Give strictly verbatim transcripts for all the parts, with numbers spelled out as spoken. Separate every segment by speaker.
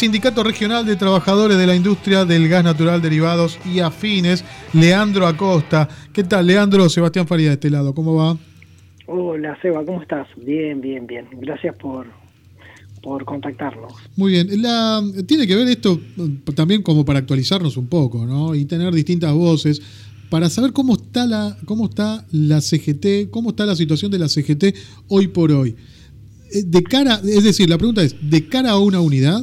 Speaker 1: Sindicato Regional de Trabajadores de la Industria del Gas Natural, Derivados y Afines, Leandro Acosta. ¿Qué tal, Leandro? Sebastián Faría de este lado, ¿cómo va?
Speaker 2: Hola, Seba, ¿cómo estás? Bien, bien, bien. Gracias por, por contactarnos.
Speaker 1: Muy bien. La, tiene que ver esto también como para actualizarnos un poco, ¿no? Y tener distintas voces para saber cómo está la, cómo está la C G T, cómo está la situación de la C G T hoy por hoy. De cara, es decir, la pregunta es, ¿de cara a una unidad?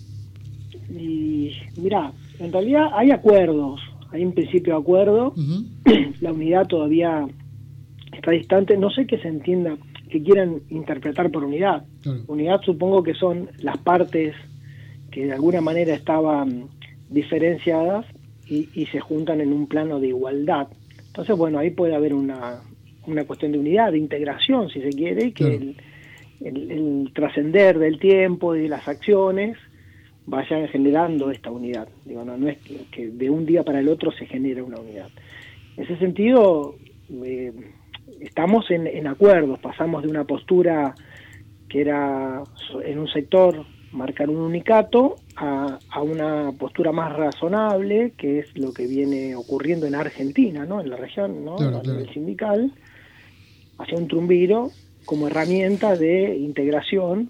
Speaker 2: Y mirá, en realidad hay acuerdos, hay un principio de acuerdo, uh-huh. La unidad todavía está distante, no sé qué se entienda, que quieran interpretar por unidad. Claro. Unidad supongo que son las partes que de alguna manera estaban diferenciadas y, y se juntan en un plano de igualdad. Entonces, bueno, ahí puede haber una, una cuestión de unidad, de integración, si se quiere, y que claro. el, el, el trascender del tiempo y de las acciones vayan generando esta unidad. Digo, no, no es que, que de un día para el otro se genere una unidad. En ese sentido, eh, estamos en, en acuerdos, pasamos de una postura que era en un sector marcar un unicato a, a una postura más razonable, que es lo que viene ocurriendo en Argentina, ¿no? En la región, ¿no? Claro, a nivel claro. sindical, hacia un triunviro como herramienta de integración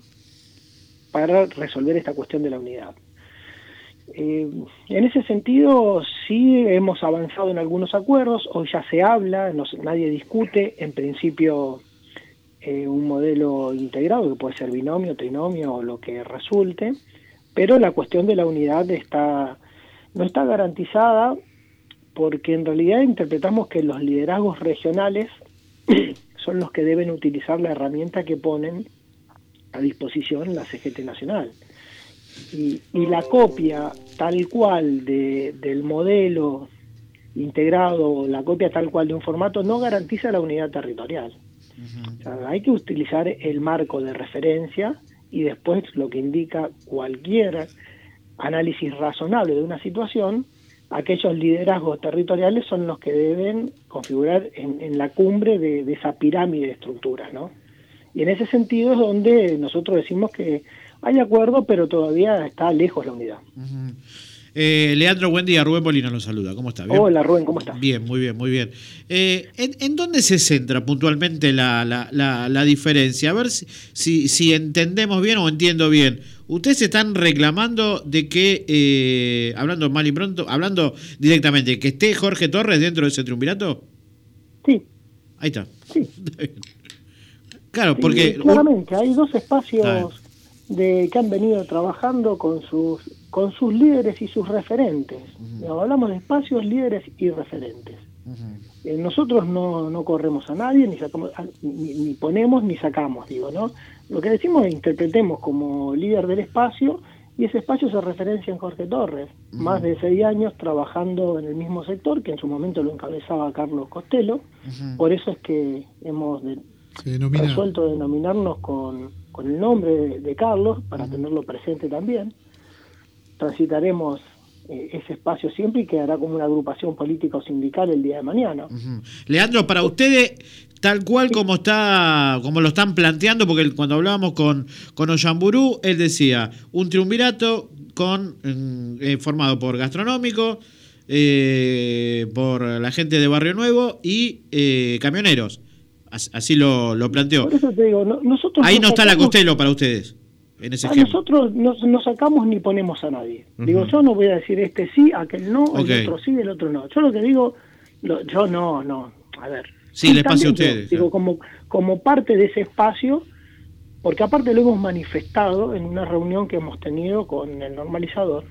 Speaker 2: para resolver esta cuestión de la unidad. Eh, en ese sentido sí hemos avanzado en algunos acuerdos, hoy ya se habla, no, nadie discute, en principio eh, un modelo integrado que puede ser binomio, trinomio o lo que resulte, pero la cuestión de la unidad está no está garantizada porque en realidad interpretamos que los liderazgos regionales son los que deben utilizar la herramienta que ponen a disposición la C G T nacional. Y, y la copia tal cual de, del modelo integrado, la copia tal cual de un formato, no garantiza la unidad territorial. Uh-huh. O sea, hay que utilizar el marco de referencia y después lo que indica cualquier análisis razonable de una situación, aquellos liderazgos territoriales son los que deben configurar en, en la cumbre de, de esa pirámide de estructuras, ¿no? Y en ese sentido es donde nosotros decimos que hay acuerdo, pero todavía está lejos la unidad.
Speaker 3: Uh-huh. Eh, Leandro, buen día. Rubén Molina nos saluda. ¿Cómo está? ¿Bien?
Speaker 2: Hola, Rubén, ¿cómo estás?
Speaker 3: Bien, muy bien, muy bien. Eh, ¿en, ¿En dónde se centra puntualmente la, la, la, la diferencia? A ver si, si, si entendemos bien o entiendo bien. Ustedes se están reclamando de que, eh, hablando mal y pronto, hablando directamente, que esté Jorge Torres dentro de ese triunvirato.
Speaker 2: Sí.
Speaker 3: Ahí está.
Speaker 2: Sí.
Speaker 3: Claro,
Speaker 2: sí,
Speaker 3: porque...
Speaker 2: Claramente, hay dos espacios de que han venido trabajando con sus con sus líderes y sus referentes. Uh-huh. Hablamos de espacios, líderes y referentes. Uh-huh. Eh, nosotros no, no corremos a nadie, ni sacamos, ni, ni ponemos ni sacamos, digo, ¿no? Lo que decimos es interpretemos como líder del espacio, y ese espacio se referencia en Jorge Torres, uh-huh. más de seis años trabajando en el mismo sector, que en su momento lo encabezaba Carlos Costello. Uh-huh. Por eso es que hemos de, resuelto denominarnos con, con el nombre de, de Carlos, para uh-huh. tenerlo presente también. Transitaremos eh, ese espacio siempre y quedará como una agrupación política o sindical el día de mañana.
Speaker 3: Uh-huh. Leandro, para ustedes, tal cual sí. como está, como lo están planteando, porque cuando hablábamos con, con Ollamburu, él decía, un triunvirato con eh, formado por gastronómico, eh, por la gente de Barrio Nuevo y eh, camioneros. Así lo, lo planteó.
Speaker 2: Por eso te digo, no, nosotros
Speaker 3: ahí no
Speaker 2: sacamos,
Speaker 3: está la Costello para ustedes. En ese
Speaker 2: a
Speaker 3: ejemplo.
Speaker 2: Nosotros no, no sacamos ni ponemos a nadie. Uh-huh. Digo, yo no voy a decir este sí, aquel no, okay. el otro sí, el otro no. Yo lo que digo, lo, yo no, no. A ver.
Speaker 3: Sí, el espacio a ustedes.
Speaker 2: Digo, como, como parte de ese espacio, porque aparte lo hemos manifestado en una reunión que hemos tenido con el normalizador,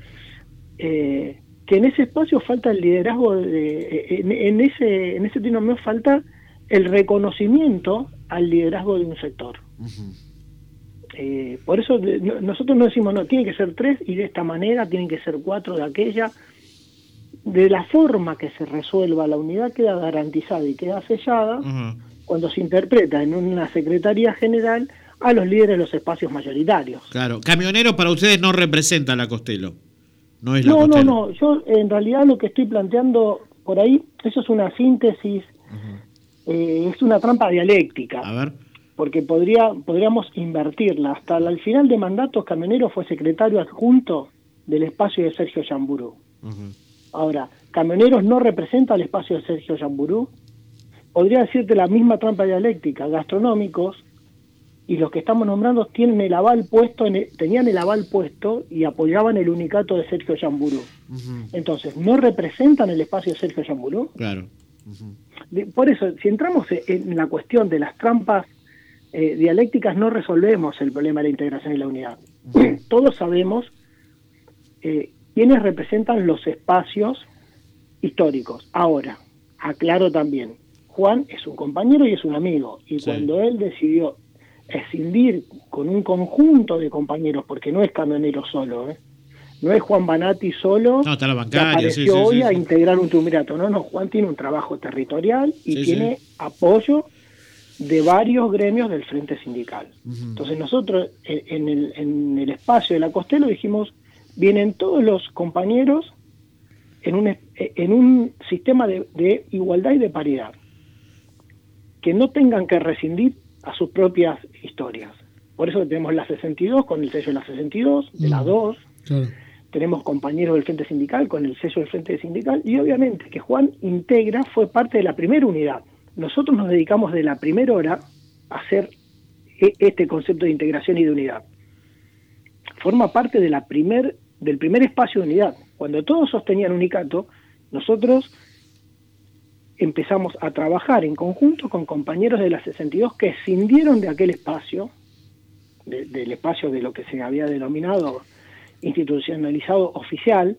Speaker 2: eh, que en ese espacio falta el liderazgo, de, en, en ese en ese término falta el reconocimiento al liderazgo de un sector. Uh-huh. Eh, por eso de, no, nosotros no decimos, no, tiene que ser tres y de esta manera, tienen que ser cuatro de aquella. De la forma que se resuelva la unidad queda garantizada y queda sellada uh-huh. cuando se interpreta en una secretaría general a los líderes de los espacios mayoritarios.
Speaker 3: Claro, camionero para ustedes no representa a la Costello. No es la
Speaker 2: no,
Speaker 3: Costello.
Speaker 2: No, no, yo en realidad lo que estoy planteando por ahí, eso es una síntesis, uh-huh. eh, es una trampa dialéctica.
Speaker 3: A ver.
Speaker 2: porque podría podríamos invertirla. Hasta el final de mandato, Camioneros fue secretario adjunto del espacio de Sergio Yamburú. Uh-huh. Ahora, Camioneros no representa el espacio de Sergio Yamburú. Podría decirte la misma trampa dialéctica. Gastronómicos y los que estamos nombrando tienen el aval puesto en el, tenían el aval puesto y apoyaban el unicato de Sergio Yamburú. Uh-huh. Entonces, ¿no representan el espacio de Sergio Yamburú?
Speaker 3: Claro. Uh-huh.
Speaker 2: De, por eso, si entramos en la cuestión de las trampas eh, dialécticas, no resolvemos el problema de la integración y la unidad. Uh-huh. Todos sabemos eh, quiénes representan los espacios históricos. Ahora, aclaro también, Juan es un compañero y es un amigo, y sí. Cuando él decidió escindir con un conjunto de compañeros, porque no es Camionero solo, ¿eh? No es Juan Banati solo,
Speaker 3: no, está la bancaria,
Speaker 2: que apareció
Speaker 3: sí, sí,
Speaker 2: hoy
Speaker 3: sí,
Speaker 2: a
Speaker 3: sí.
Speaker 2: integrar un triunvirato. No, no, Juan tiene un trabajo territorial y
Speaker 3: sí,
Speaker 2: tiene
Speaker 3: sí.
Speaker 2: apoyo de varios gremios del Frente Sindical. Uh-huh. Entonces nosotros en, en, el, en el espacio de la Costello dijimos, vienen todos los compañeros en un, en un sistema de, de igualdad y de paridad, que no tengan que rescindir a sus propias historias. Por eso tenemos la sesenta y dos con el sello de la sesenta y dos, de uh-huh. la dos, claro. Tenemos compañeros del Frente Sindical con el sello del Frente Sindical, y obviamente que Juan integra, fue parte de la primera unidad. Nosotros nos dedicamos de la primera hora a hacer este concepto de integración y de unidad. Forma parte de la primer, del primer espacio de unidad. Cuando todos sostenían unicato, nosotros empezamos a trabajar en conjunto con compañeros de la sesenta y dos que escindieron de aquel espacio, de, del espacio de lo que se había denominado institucionalizado oficial,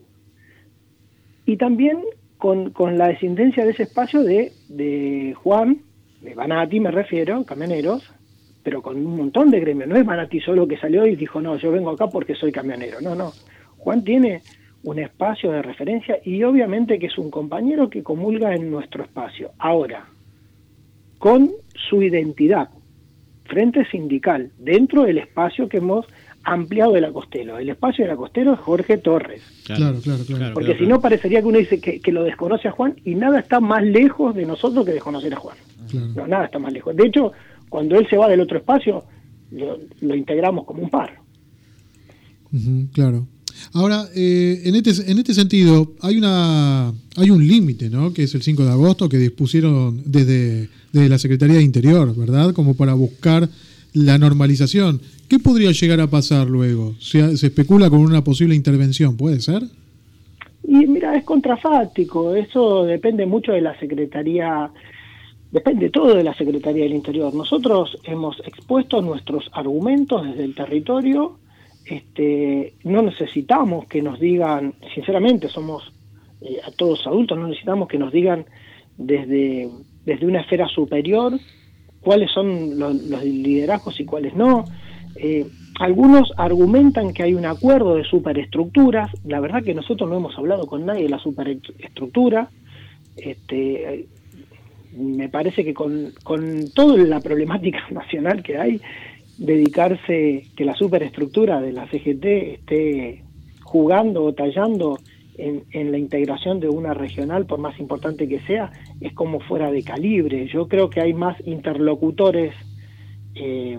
Speaker 2: y también con, con la descendencia de ese espacio de, de Juan, de Banati me refiero, Camioneros, pero con un montón de gremios. No es Banati solo que salió y dijo, no, yo vengo acá porque soy camionero. No, no. Juan tiene un espacio de referencia y obviamente que es un compañero que comulga en nuestro espacio. Ahora, con su identidad, Frente Sindical, dentro del espacio que hemos ampliado de la Costello. El espacio de la Costello es Jorge Torres.
Speaker 1: Claro, claro, claro.
Speaker 2: Porque
Speaker 3: claro,
Speaker 2: si
Speaker 3: claro.
Speaker 2: no parecería que uno dice que, que lo desconoce a Juan, y nada está más lejos de nosotros que desconocer a Juan. Claro. No, nada está más lejos. De hecho, cuando él se va del otro espacio, lo, lo integramos como un par.
Speaker 1: Uh-huh, claro. Ahora, eh, en este en este sentido, hay una hay un límite, ¿no? Que es el cinco de agosto, que dispusieron desde, desde la Secretaría de Interior, ¿verdad? Como para buscar la normalización. ¿Qué podría llegar a pasar luego? ¿Se, se especula con una posible intervención? ¿Puede ser?
Speaker 2: Y mira, es contrafáctico. Eso depende mucho de la Secretaría, depende todo de la Secretaría del Interior. Nosotros hemos expuesto nuestros argumentos desde el territorio. Este, no necesitamos que nos digan, sinceramente somos eh, a todos adultos, no necesitamos que nos digan desde, desde una esfera superior cuáles son los, los liderazgos y cuáles no. Eh, algunos argumentan que hay un acuerdo de superestructuras. La verdad que nosotros no hemos hablado con nadie de la superestructura. Este, me parece que con, con toda la problemática nacional que hay, dedicarse que la superestructura de la C G T esté jugando o tallando en, en la integración de una regional, por más importante que sea, es como fuera de calibre. Yo creo que hay más interlocutores eh,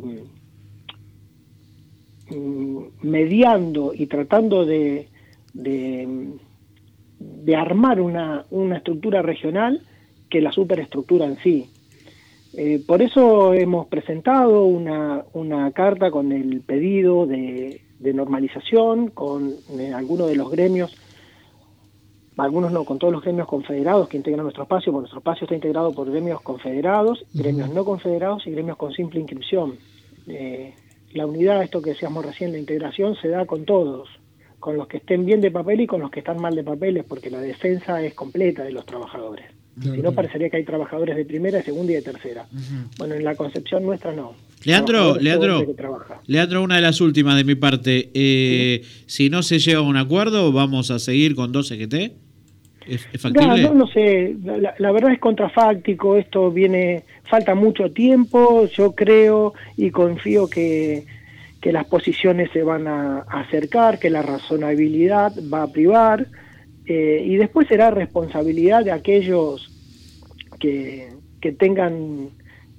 Speaker 2: mediando y tratando de, de, de armar una, una estructura regional que la superestructura en sí. Eh, por eso hemos presentado una, una carta con el pedido de, de normalización con eh, algunos de los gremios, algunos no, con todos los gremios confederados que integran nuestro espacio, porque nuestro espacio está integrado por gremios confederados, uh-huh. gremios no confederados y gremios con simple inscripción. Eh, la unidad, esto que decíamos recién, la integración se da con todos, con los que estén bien de papel y con los que están mal de papeles, porque la defensa es completa de los trabajadores. Claro, si no, parecería que hay trabajadores de primera, de segunda y de tercera. Uh-huh. Bueno, en la concepción nuestra no.
Speaker 3: Leandro, Leandro, Leandro, una de las últimas de mi parte. Eh, ¿Sí? Si no se llega a un acuerdo, ¿vamos a seguir con dos C G T? ¿Es, es factible?
Speaker 2: No, no, no sé. La, la verdad es contrafáctico. Esto viene, falta mucho tiempo. Yo creo y confío que, que las posiciones se van a, a acercar, que la razonabilidad va a privar. Eh, y después será responsabilidad de aquellos que, que tengan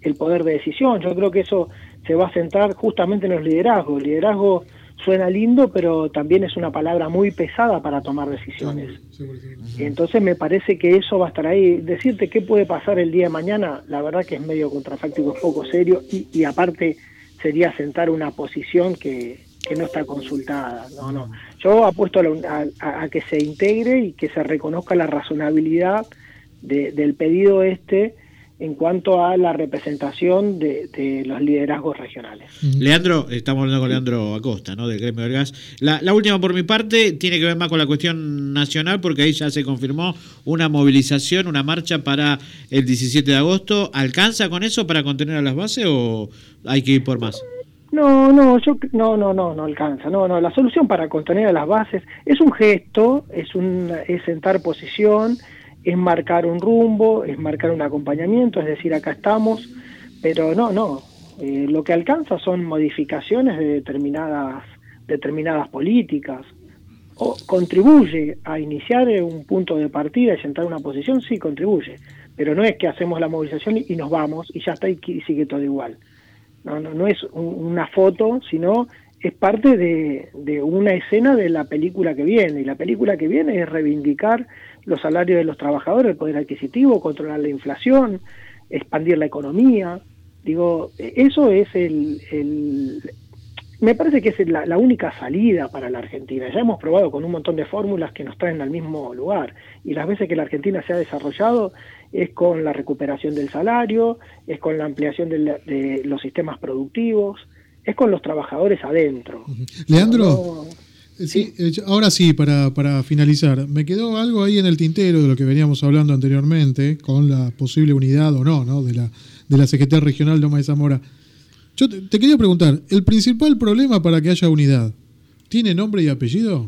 Speaker 2: el poder de decisión. Yo creo que eso se va a centrar justamente en los liderazgos. El liderazgo suena lindo, pero también es una palabra muy pesada para tomar decisiones. Sí, sí, sí. Entonces me parece que eso va a estar ahí. Decirte qué puede pasar el día de mañana, la verdad que es medio contrafáctico, es poco serio, y, y aparte sería sentar una posición que, que no está consultada. No, no. Yo apuesto a, la, a, a que se integre y que se reconozca la razonabilidad de, del pedido este en cuanto a la representación de, de los liderazgos regionales.
Speaker 3: Leandro, estamos hablando con Leandro Acosta, ¿no?, del gremio del gas. La, la última por mi parte tiene que ver más con la cuestión nacional, porque ahí ya se confirmó una movilización, una marcha para el diecisiete de agosto. ¿Alcanza con eso para contener a las bases o hay que ir por más?
Speaker 2: No, no, yo no, no, no, no alcanza. No, no, la solución para contener a las bases es un gesto, es un es sentar posición, es marcar un rumbo, es marcar un acompañamiento, es decir, acá estamos, pero no, no, eh, lo que alcanza son modificaciones de determinadas, determinadas políticas, o contribuye a iniciar un punto de partida y sentar una posición, sí, contribuye, pero no es que hacemos la movilización y, y nos vamos y ya está y, y sigue todo igual. No, no, no es un, una foto, sino es parte de, de una escena de la película que viene, y la película que viene es reivindicar los salarios de los trabajadores, el poder adquisitivo, controlar la inflación, expandir la economía. Digo, eso es el, el me parece que es la, la única salida para la Argentina. Ya hemos probado con un montón de fórmulas que nos traen al mismo lugar, y las veces que la Argentina se ha desarrollado es con la recuperación del salario, es con la ampliación de, la, de los sistemas productivos, es con los trabajadores adentro.
Speaker 1: Leandro, no, sí, sí, ahora sí, para, para finalizar, me quedó algo ahí en el tintero de lo que veníamos hablando anteriormente, con la posible unidad o no, ¿no? de la de la C G T regional Loma de Zamora. Yo te, te quería preguntar, ¿el principal problema para que haya unidad tiene nombre y apellido?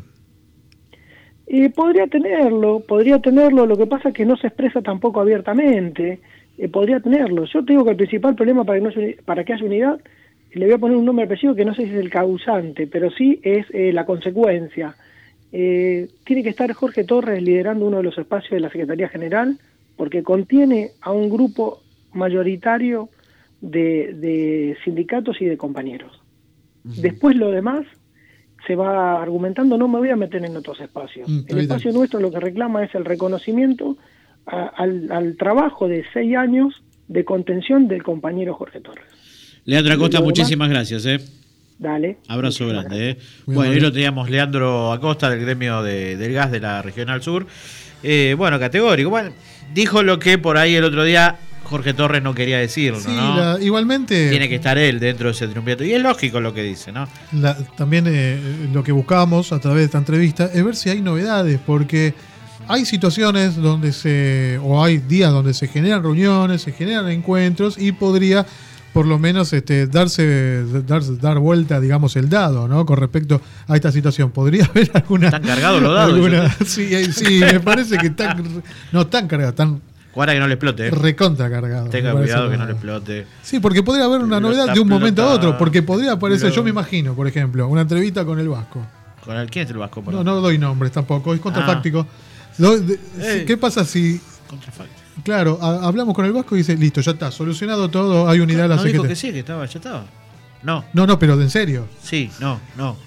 Speaker 2: Eh, podría tenerlo, podría tenerlo, lo que pasa es que no se expresa tampoco abiertamente, eh, podría tenerlo. Yo te digo que el principal problema para que, no, para que haya unidad, le voy a poner un nombre y apellido que no sé si es el causante, pero sí es eh, la consecuencia. Eh, tiene que estar Jorge Torres liderando uno de los espacios de la Secretaría General, porque contiene a un grupo mayoritario de, de sindicatos y de compañeros. Uh-huh. Después lo demás se va argumentando, no me voy a meter en otros espacios. Mm, el espacio bien. Nuestro lo que reclama es el reconocimiento a, al, al trabajo de seis años de contención del compañero Jorge Torres.
Speaker 3: Leandro Acosta, muchísimas demás, gracias. ¿eh?
Speaker 2: Dale.
Speaker 3: Abrazo grande. ¿eh? Bueno, ahí lo teníamos, Leandro Acosta, del gremio de, del gas de la Regional Sur. Eh, bueno, categórico. Bueno, dijo lo que por ahí el otro día Jorge Torres no quería decirlo, sí, ¿no? La, igualmente tiene que estar él dentro de ese triunvirato. Y es lógico lo que dice, ¿no?
Speaker 1: La, también eh, lo que buscábamos a través de esta entrevista es ver si hay novedades, porque hay situaciones donde se, o hay días donde se generan reuniones, se generan encuentros y podría por lo menos este, darse, dar, dar vuelta, digamos, el dado, ¿no? Con respecto a esta situación. ¿Podría haber alguna...
Speaker 3: ¿Están cargados los dados?
Speaker 1: Alguna, sí, sí, me parece que están... No, están cargados, están...
Speaker 3: Guarda que no le explote.
Speaker 1: Recontra cargado.
Speaker 3: Tenga cuidado que no le explote.
Speaker 1: Sí, porque podría haber una novedad de un momento a otro, porque podría aparecer, yo me imagino, por ejemplo, una entrevista con el Vasco.
Speaker 3: ¿Con el, quién es el Vasco?
Speaker 1: No, no doy nombres tampoco, es contrafáctico. Ah. ¿Qué pasa si...
Speaker 3: Contrafáctico.
Speaker 1: Claro, a, hablamos con el Vasco y dice, listo, ya está, solucionado todo, hay unidad en la
Speaker 3: no
Speaker 1: C G T.
Speaker 3: No dijo que sí, que estaba, ya estaba. No.
Speaker 1: No, no, pero en serio.
Speaker 3: Sí, no, no.